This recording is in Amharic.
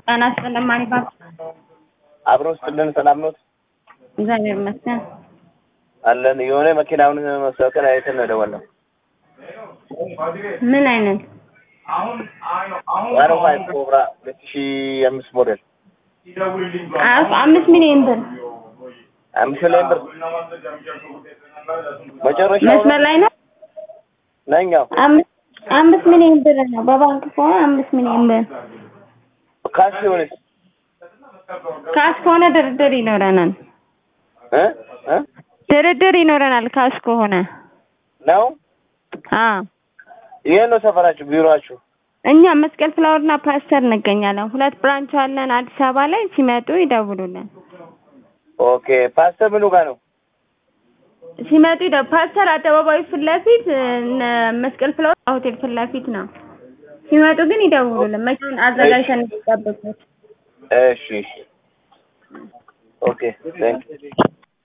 ጣናስ ለማሪባብ አብሮስ ጥልን ሰላም ነው እግዚአብሔር ይመስገን አለን የሆነ መኪናውን መስከረ አይተን ነው ደወለው ምን አይነት ዋሮ ፋይቭ ኮብራ 2005 ሞዴል 5 ሚሊዮን ብር 5 ሚሊዮን ብር መጨረሻው መስመር ላይ ነው ነኛው 5 ሚሊዮን ብር ነው በባንክ ከሆነ 5 ሚሊዮን ብር ካሽ ከሆነ ድርድር ይኖረናል ድርድር ይኖረናል ካሽ ከሆነ ነው ይሄ ነው ሰፈራችሁ ቢሮአችሁ እኛ መስቀል ፍላወርና ፓስተር እንገኛለን ሁለት ብራንች አለን አዲስ አበባ ላይ ሲመጡ ይደውሉልን ኦኬ ፓስተር ምኑ ጋር ነው ሲመጡ ፓስተር አደባባዩ ፊት ለፊት መስቀል ፍላወር ሆቴል ፊት ለፊት ነው ሲመጡ ግን ይደውሉልን መኪናውን አዘጋጅተን እንጠብቁት እሺ ኦኬ ቴንክ